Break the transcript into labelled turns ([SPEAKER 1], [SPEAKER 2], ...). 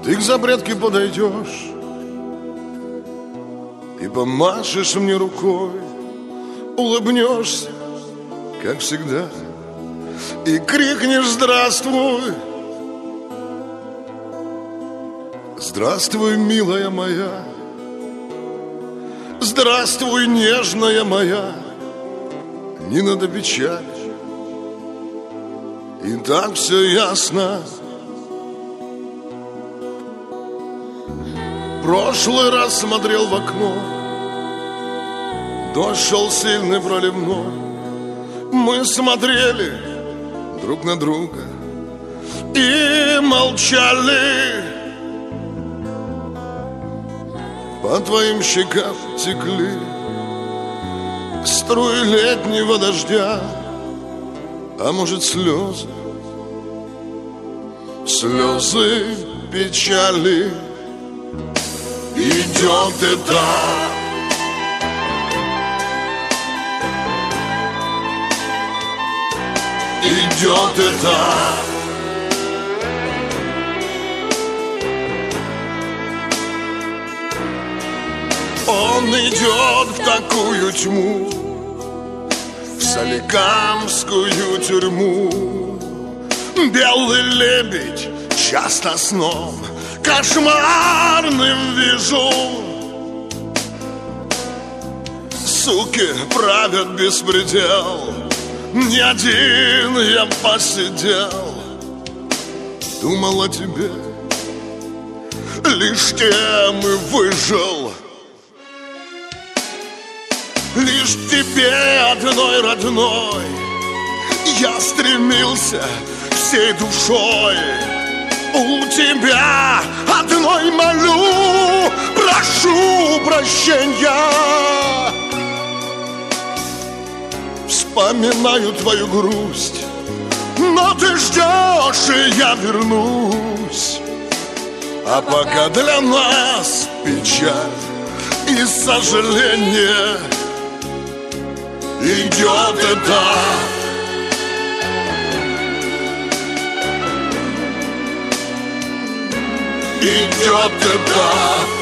[SPEAKER 1] Ты к запретке подойдешь и помашешь мне рукой, улыбнешься, как всегда, и крикнешь «Здравствуй!» Здравствуй, милая моя, здравствуй, нежная моя, не надо печаль, и так все ясно. Прошлый раз смотрел в окно, дождь шел сильный проливной. Мы смотрели друг на друга и молчали. По твоим щекам текли струи летнего дождя, а может слезы, слезы печали. Идет это, идет это. Он идет в такую тьму, в соликамскую тюрьму. Белый лебедь часто сном кошмарным вижу. Суки правят беспредел, не один я посидел. Думал о тебе, лишь тем и выжил. Лишь к тебе одной родной я стремился всей душой. У тебя одной молю, прошу прощения. Вспоминаю твою грусть, но ты ждешь, и я вернусь. А пока для нас печаль и сожаление, идет это. Идет это.